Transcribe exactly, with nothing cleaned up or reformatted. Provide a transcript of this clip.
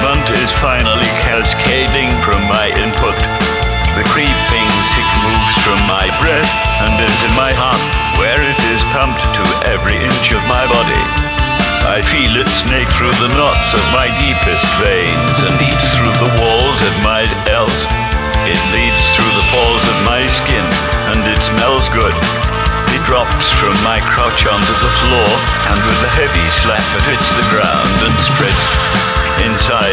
hunt is finally cascading from my input. The creeping sick moves from my breath and into my heart, where it is pumped to every inch of my body. I feel it snake through the knots of my deepest veins and eat through the walls of my ells. It leads through the pores of my skin, and it smells good. It drops from my crouch onto the floor, and with a heavy slap it hits the ground and spreads inside